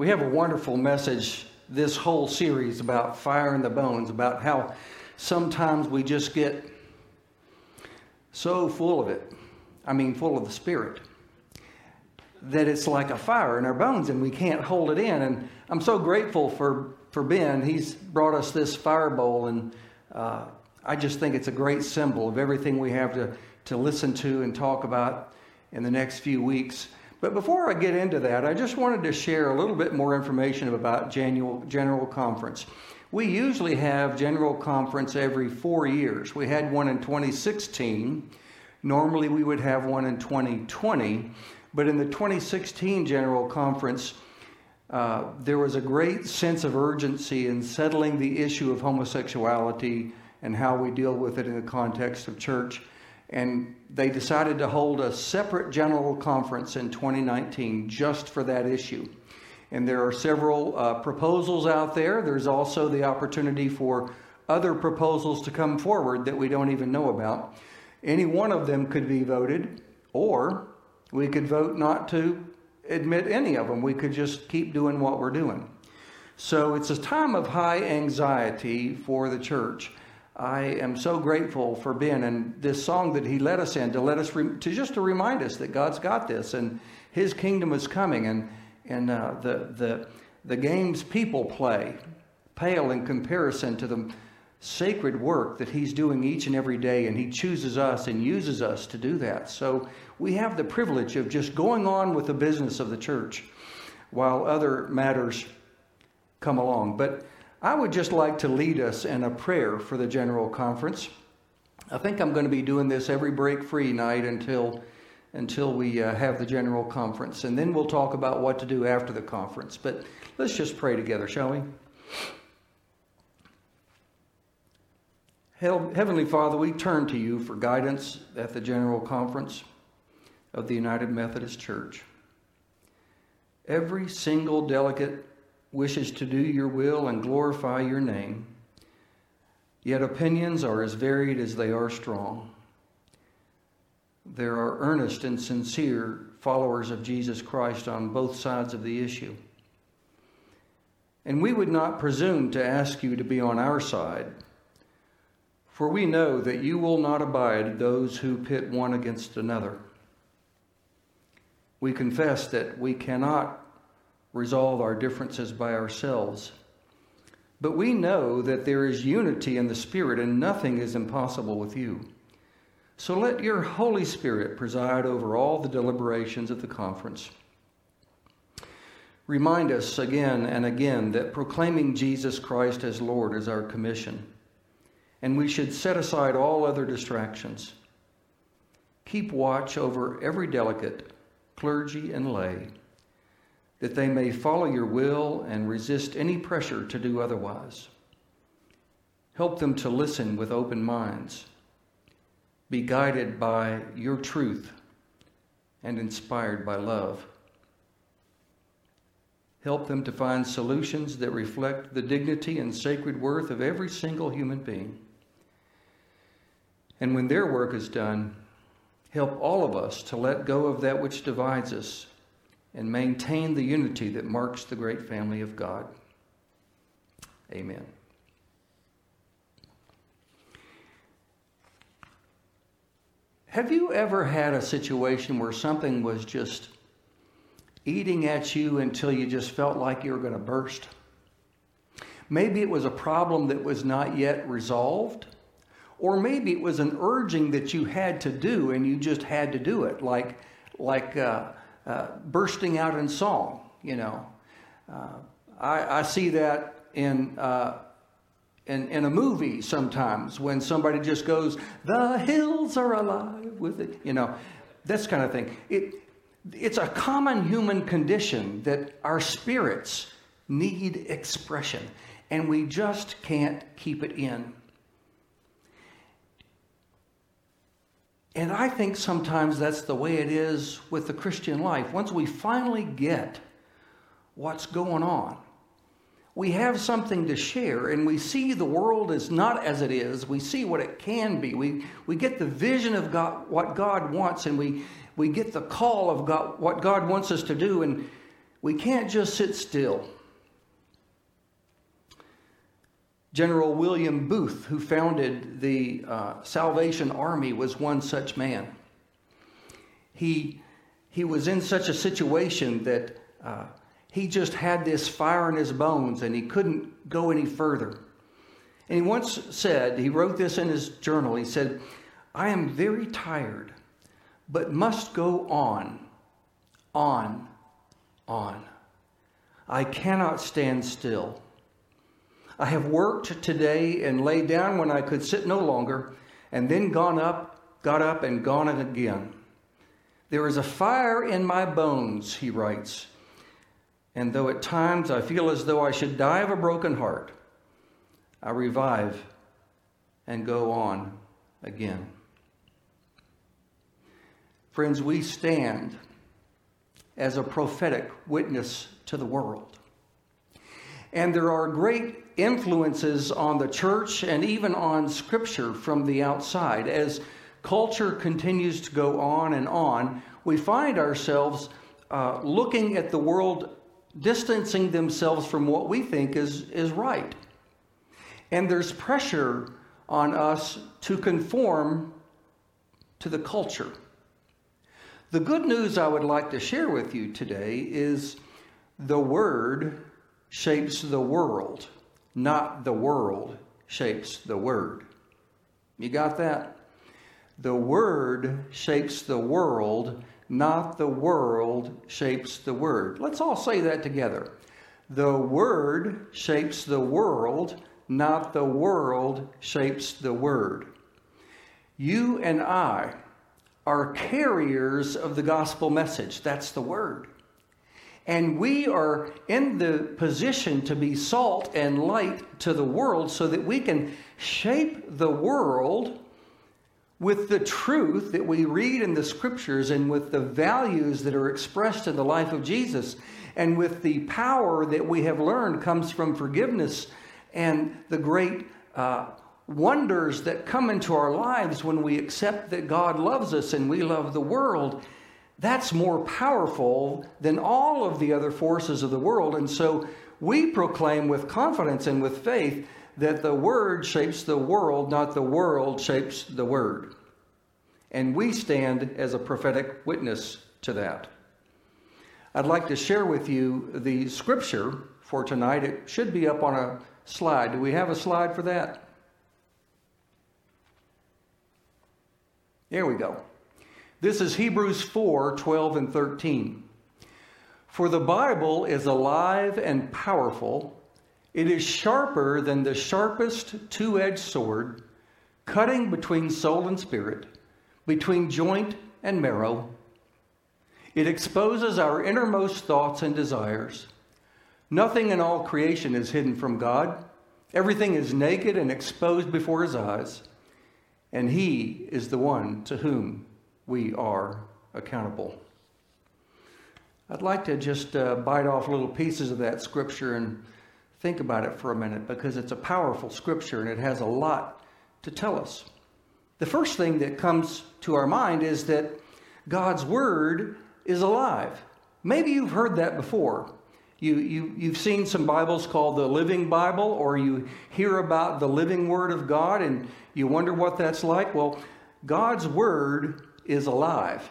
We have a wonderful message this whole series about fire in the bones, about how sometimes we just get so full of it, full of the Spirit, that it's like a fire in our bones and we can't hold it in. And I'm so grateful for Ben. He's brought us this fire bowl, and I just think it's a great symbol of everything we have to listen to and talk about in the next few weeks. But before I get into that, I just wanted to share a little bit more information about General Conference. We usually have General Conference every 4 years. We had one in 2016. Normally we would have one in 2020. But in the 2016 General Conference, there was a great sense of urgency in settling the issue of homosexuality and how we deal with it in the context of church. And they decided to hold a separate General Conference in 2019 just for that issue. And there are several proposals out there. There's also the opportunity for other proposals to come forward that we don't even know about. Any one of them could be voted, or we could vote not to admit any of them. We could just keep doing what we're doing. So it's a time of high anxiety for the church. I am so grateful for Ben and this song that he led us in to remind us that God's got this and His kingdom is coming, and the games people play pale in comparison to the sacred work that He's doing each and every day, and He chooses us and uses us to do that. So we have the privilege of just going on with the business of the church while other matters come along. But I would just like to lead us in a prayer for the General Conference. I think I'm going to be doing this every break-free night until we have the General Conference. And then we'll talk about what to do after the conference. But let's just pray together, shall we? Heavenly Father, we turn to You for guidance at the General Conference of the United Methodist Church. Every single delegate wishes to do Your will and glorify Your name, yet opinions are as varied as they are strong. There are earnest and sincere followers of Jesus Christ on both sides of the issue. And we would not presume to ask You to be on our side, for we know that You will not abide those who pit one against another. We confess that we cannot resolve our differences by ourselves, but we know that there is unity in the Spirit and nothing is impossible with You. So let Your Holy Spirit preside over all the deliberations of the conference. Remind us again and again that proclaiming Jesus Christ as Lord is our commission, and we should set aside all other distractions. Keep watch over every delegate, clergy and lay, that they may follow Your will and resist any pressure to do otherwise. Help them to listen with open minds, be guided by Your truth, and inspired by love. Help them to find solutions that reflect the dignity and sacred worth of every single human being. And when their work is done, help all of us to let go of that which divides us and maintain the unity that marks the great family of God. Amen. Have you ever had a situation where something was just eating at you until you just felt like you were going to burst? Maybe it was a problem that was not yet resolved, or maybe it was an urging that you had to do and you just had to do it, like bursting out in song, you know. I see that in a movie sometimes when somebody just goes, "The hills are alive with it," you know, this kind of thing. It's a common human condition that our spirits need expression, and we just can't keep it in. And I think sometimes that's the way it is with the Christian life. Once we finally get what's going on, we have something to share, and we see the world is not as it is. We see what it can be. We get the vision of God, what God wants, and we get the call of God, what God wants us to do, and We can't just sit still. General William Booth, who founded the Salvation Army, was one such man. He was in such a situation that he just had this fire in his bones and he couldn't go any further. And he once said, he wrote this in his journal, he said, "I am very tired, but must go on. I cannot stand still. I have worked today and lay down when I could sit no longer, and then got up and gone again. There is a fire in my bones," he writes, "and though at times I feel as though I should die of a broken heart, I revive and go on again." Friends, we stand as a prophetic witness to the world. And there are great influences on the church and even on Scripture from the outside. As culture continues to go on, we find ourselves looking at the world, distancing themselves from what we think is right. And there's pressure on us to conform to the culture. The good news I would like to share with you today is the Word shapes the world, not the world shapes the Word. You got that? The Word shapes the world, not the world shapes the Word. Let's all say that together. The Word shapes the world, not the world shapes the Word. You and I are carriers of the gospel message. That's the Word. And we are in the position to be salt and light to the world so that we can shape the world with the truth that we read in the Scriptures and with the values that are expressed in the life of Jesus and with the power that we have learned comes from forgiveness and the great wonders that come into our lives when we accept that God loves us and we love the world. That's more powerful than all of the other forces of the world. And so we proclaim with confidence and with faith that the Word shapes the world, not the world shapes the Word. And we stand as a prophetic witness to that. I'd like to share with you the scripture for tonight. It should be up on a slide. Do we have a slide for that? There we go. This is Hebrews 4:12 and 13. "For the Bible is alive and powerful. It is sharper than the sharpest two-edged sword, cutting between soul and spirit, between joint and marrow. It exposes our innermost thoughts and desires. Nothing in all creation is hidden from God. Everything is naked and exposed before His eyes, and He is the one to whom we are accountable." I'd like to just bite off little pieces of that scripture and think about it for a minute, because it's a powerful scripture and it has a lot to tell us. The first thing that comes to our mind is that God's Word is alive. Maybe you've heard that before. You've seen some Bibles called the Living Bible, or you hear about the living Word of God and you wonder what that's like. Well, God's Word is alive.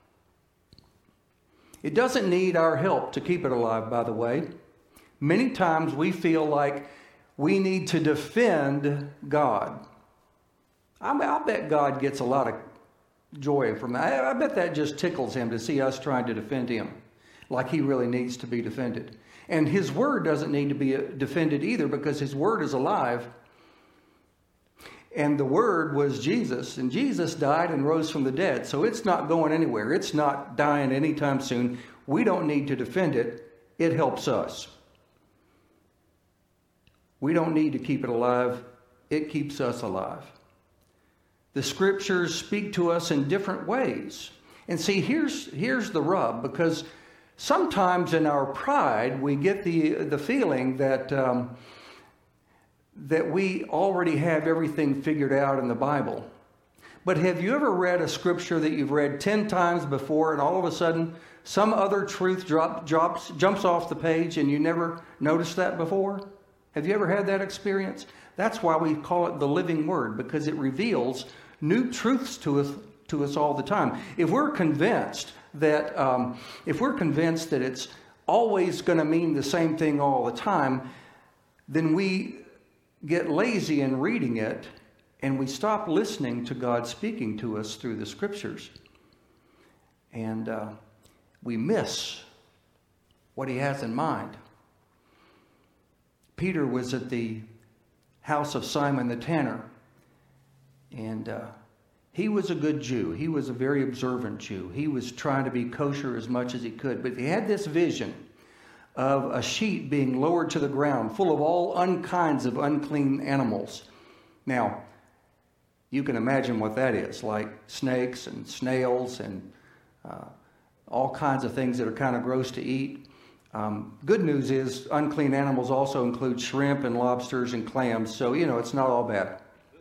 It doesn't need our help to keep it alive, by the way. Many times we feel like we need to defend God. I'll bet God gets a lot of joy from that. I bet that just tickles Him to see us trying to defend Him like He really needs to be defended. And His Word doesn't need to be defended either, because His Word is alive. And the Word was Jesus, and Jesus died and rose from the dead. So it's not going anywhere. It's not dying anytime soon. We don't need to defend it. It helps us. We don't need to keep it alive. It keeps us alive. The Scriptures speak to us in different ways. And see, here's the rub, because sometimes in our pride we get the feeling that we already have everything figured out in the Bible. But have you ever read a scripture that you've read 10 times before, and all of a sudden some other truth jumps off the page and you never noticed that before? Have you ever had that experience? That's why we call it the living word, because it reveals new truths to us all the time. If we're convinced that it's always going to mean the same thing all the time, then we get lazy in reading it and we stop listening to God speaking to us through the scriptures. And we miss what he has in mind. Peter was at the house of Simon the tanner, and he was a good Jew. He was a very observant Jew. He was trying to be kosher as much as he could, but he had this vision of a sheet being lowered to the ground full of all kinds of unclean animals. Now, you can imagine what that is, like snakes and snails and all kinds of things that are kind of gross to eat. Good news is unclean animals also include shrimp and lobsters and clams, so, it's not all bad.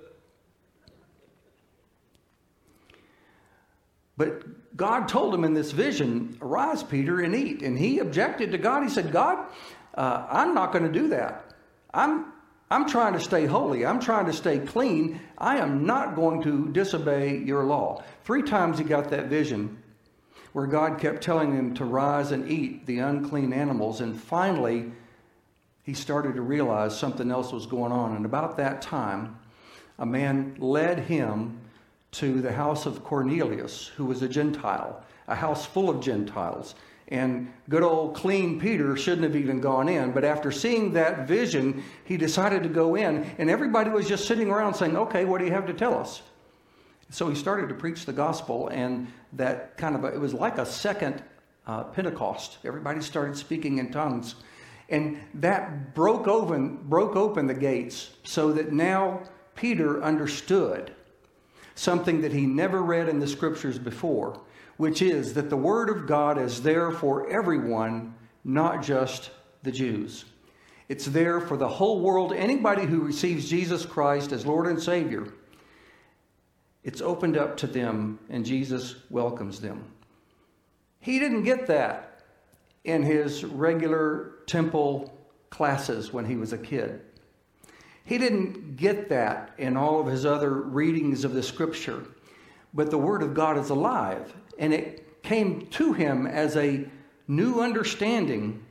But God told him in this vision, "Arise, Peter, and eat." And he objected to God. He said, "God, I'm not going to do that. I'm trying to stay holy. I'm trying to stay clean. I am not going to disobey your law." 3 times he got that vision where God kept telling him to rise and eat the unclean animals. And finally, he started to realize something else was going on. And about that time, a man led him to the house of Cornelius, who was a Gentile, a house full of Gentiles. And good old clean Peter shouldn't have even gone in. But after seeing that vision, he decided to go in. And everybody was just sitting around saying, "Okay, what do you have to tell us?" So he started to preach the gospel, and that it was like a second Pentecost. Everybody started speaking in tongues. And that broke open the gates so that now Peter understood something that he never read in the scriptures before, which is that the word of God is there for everyone, not just the Jews. It's there for the whole world. Anybody who receives Jesus Christ as Lord and Savior, it's opened up to them, and Jesus welcomes them. He didn't get that in his regular temple classes when he was a kid. He didn't get that in all of his other readings of the scripture. But the word of God is alive, and it came to him as a new understanding.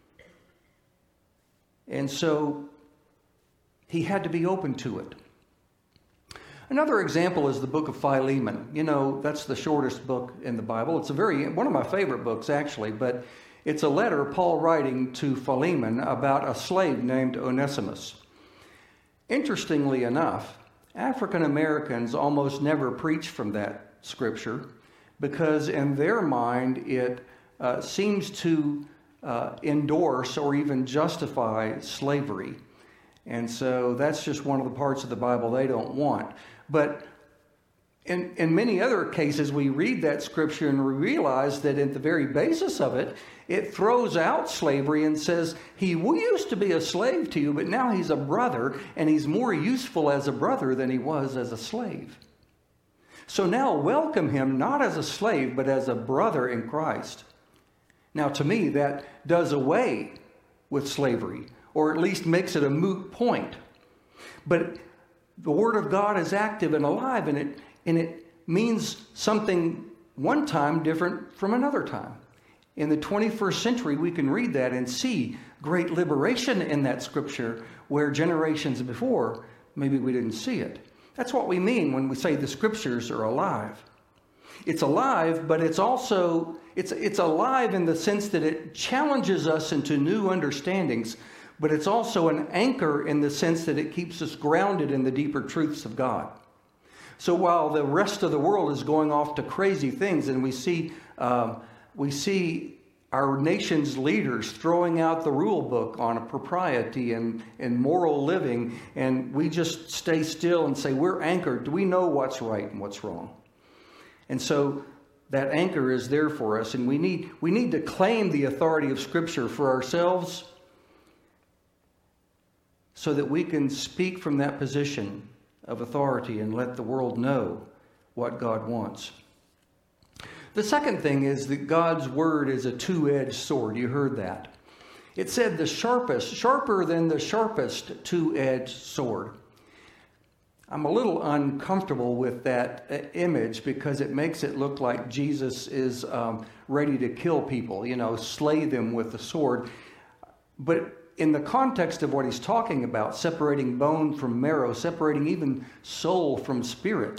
And so he had to be open to it. Another example is the book of Philemon. That's the shortest book in the Bible. It's one of my favorite books, actually, but it's a letter Paul writing to Philemon about a slave named Onesimus. Interestingly enough, African Americans almost never preach from that scripture because in their mind it seems to endorse or even justify slavery. And so that's just one of the parts of the Bible they don't want. But in many other cases, we read that scripture and we realize that at the very basis of it, it throws out slavery and says, we used to be a slave to you, but now he's a brother, and he's more useful as a brother than he was as a slave. So now welcome him not as a slave, but as a brother in Christ. Now, to me, that does away with slavery, or at least makes it a moot point. But the Word of God is active and alive, and it means something one time different from another time. In the 21st century, we can read that and see great liberation in that scripture where generations before, maybe we didn't see it. That's what we mean when we say the scriptures are alive. It's alive, but it's also, it's alive in the sense that it challenges us into new understandings, but it's also an anchor in the sense that it keeps us grounded in the deeper truths of God. So while the rest of the world is going off to crazy things, and we see our nation's leaders throwing out the rule book on propriety and moral living, and we just stay still and say, we're anchored. Do we know what's right and what's wrong? And so that anchor is there for us, and we need to claim the authority of Scripture for ourselves so that we can speak from that position of authority and let the world know what God wants. The second thing is that God's word is a two-edged sword. You heard that. It said the sharpest, sharper than the sharpest two-edged sword. I'm a little uncomfortable with that image because it makes it look like Jesus is ready to kill people, slay them with the sword. But in the context of what he's talking about, separating bone from marrow, separating even soul from spirit,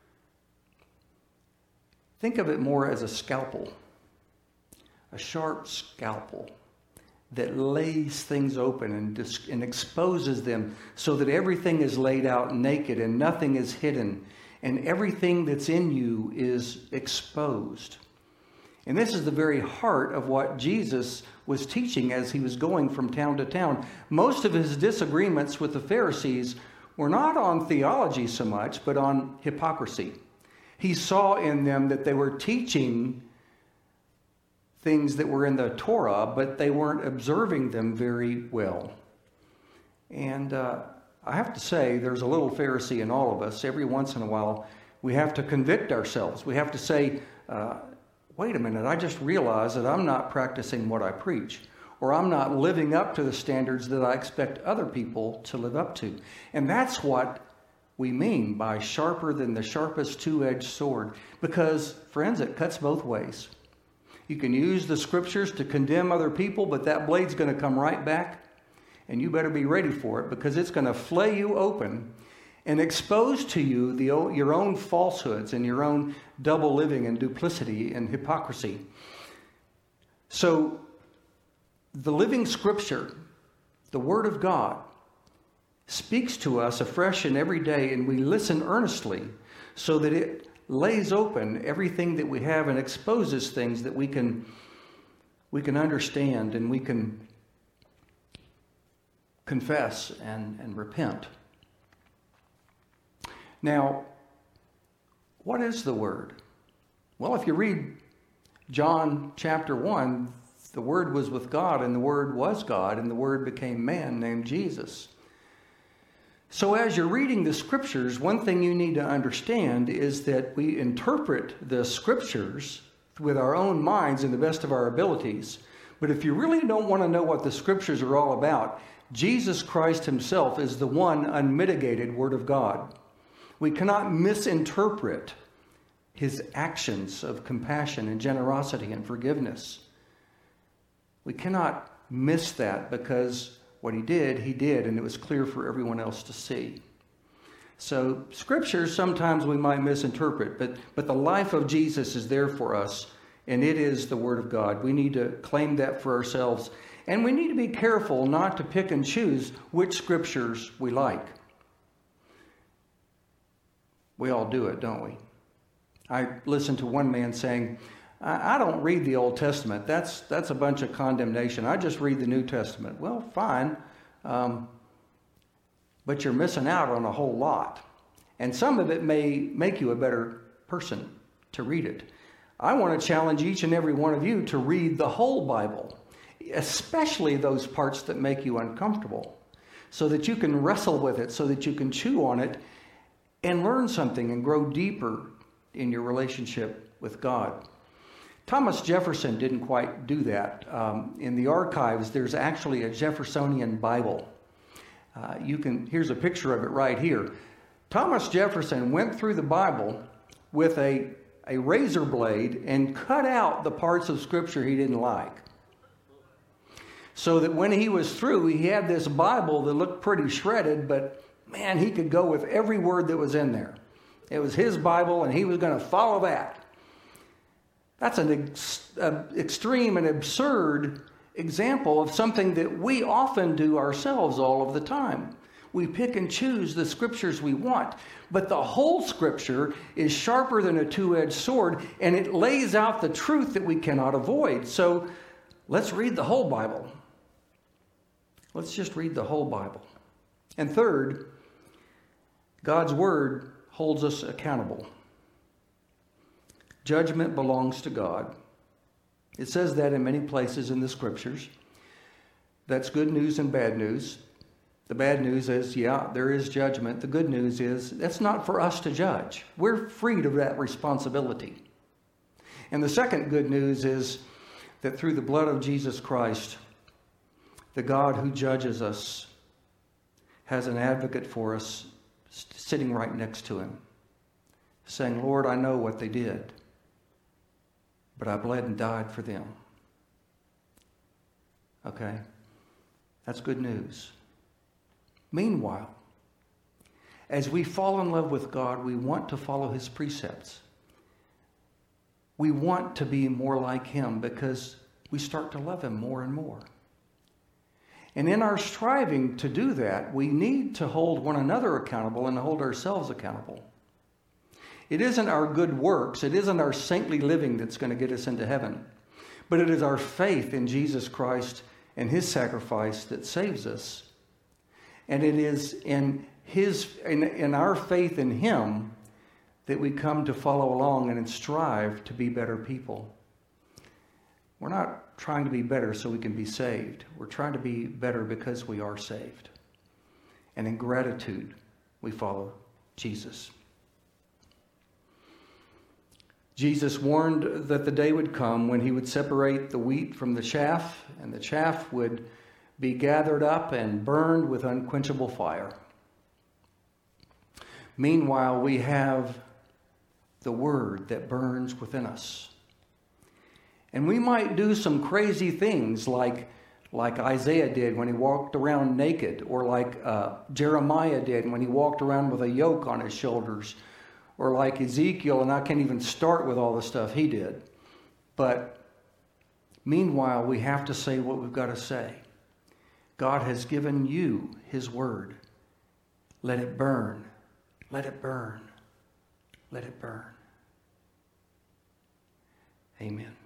think of it more as a scalpel, a sharp scalpel that lays things open and exposes them so that everything is laid out naked and nothing is hidden and everything that's in you is exposed. And this is the very heart of what Jesus was teaching as he was going from town to town. Most of his disagreements with the Pharisees were not on theology so much, but on hypocrisy. He saw in them that they were teaching things that were in the Torah, but they weren't observing them very well. And I have to say, there's a little Pharisee in all of us. Every once in a while, we have to convict ourselves. We have to say, wait a minute, I just realized that I'm not practicing what I preach, or I'm not living up to the standards that I expect other people to live up to. And that's what we mean by sharper than the sharpest two-edged sword, because, friends, it cuts both ways. You can use the scriptures to condemn other people, but that blade's going to come right back, and you better be ready for it, because it's going to flay you open and expose to you your own falsehoods and your own double living and duplicity and hypocrisy. So the living scripture, the Word of God, speaks to us afresh and every day, and we listen earnestly so that it lays open everything that we have and exposes things that we can understand and we can confess and repent. Now, what is the Word? Well, if you read John chapter 1, the Word was with God, and the Word was God, and the Word became man named Jesus. So as you're reading the Scriptures, one thing you need to understand is that we interpret the Scriptures with our own minds and the best of our abilities. But if you really don't want to know what the Scriptures are all about, Jesus Christ himself is the one unmitigated Word of God. We cannot misinterpret his actions of compassion and generosity and forgiveness. We cannot miss that, because what he did, and it was clear for everyone else to see. So scriptures, sometimes we might misinterpret, but the life of Jesus is there for us, and it is the Word of God. We need to claim that for ourselves, and we need to be careful not to pick and choose which scriptures we like. We all do it, don't we? I listened to one man saying, I don't read the Old Testament. That's a bunch of condemnation. I just read the New Testament. Well, fine. But you're missing out on a whole lot. And some of it may make you a better person to read it. I want to challenge each and every one of you to read the whole Bible, especially those parts that make you uncomfortable, so that you can wrestle with it, so that you can chew on it and learn something and grow deeper in your relationship with God. Thomas Jefferson didn't quite do that. In the archives, there's actually a Jeffersonian Bible. Here's a picture of it right here. Thomas Jefferson went through the Bible with a razor blade and cut out the parts of Scripture he didn't like. So that when he was through, he had this Bible that looked pretty shredded, but man, he could go with every word that was in there. It was his Bible, and he was going to follow that. That's an extreme and absurd example of something that we often do ourselves all of the time. We pick and choose the scriptures we want, but the whole Scripture is sharper than a two-edged sword, and it lays out the truth that we cannot avoid. So let's read the whole Bible. Let's just read the whole Bible. And third, God's Word holds us accountable. Judgment belongs to God. It says that in many places in the Scriptures. That's good news and bad news. The bad news is, yeah, there is judgment. The good news is, that's not for us to judge. We're freed of that responsibility. And the second good news is that through the blood of Jesus Christ, the God who judges us has an advocate for us sitting right next to him, saying, Lord, I know what they did, but I bled and died for them. Okay? That's good news. Meanwhile, as we fall in love with God, we want to follow his precepts. We want to be more like him because we start to love him more and more. And in our striving to do that, we need to hold one another accountable and hold ourselves accountable. It isn't our good works, it isn't our saintly living that's going to get us into heaven, but it is our faith in Jesus Christ and his sacrifice that saves us. And it is in our faith in him that we come to follow along and strive to be better people. We're not trying to be better so we can be saved. We're trying to be better because we are saved. And in gratitude, we follow Jesus. Jesus warned that the day would come when he would separate the wheat from the chaff, and the chaff would be gathered up and burned with unquenchable fire. Meanwhile, we have the word that burns within us. And we might do some crazy things like Isaiah did when he walked around naked, or like Jeremiah did when he walked around with a yoke on his shoulders, or like Ezekiel, and I can't even start with all the stuff he did. But meanwhile, we have to say what we've got to say. God has given you his word. Let it burn. Let it burn. Let it burn. Amen.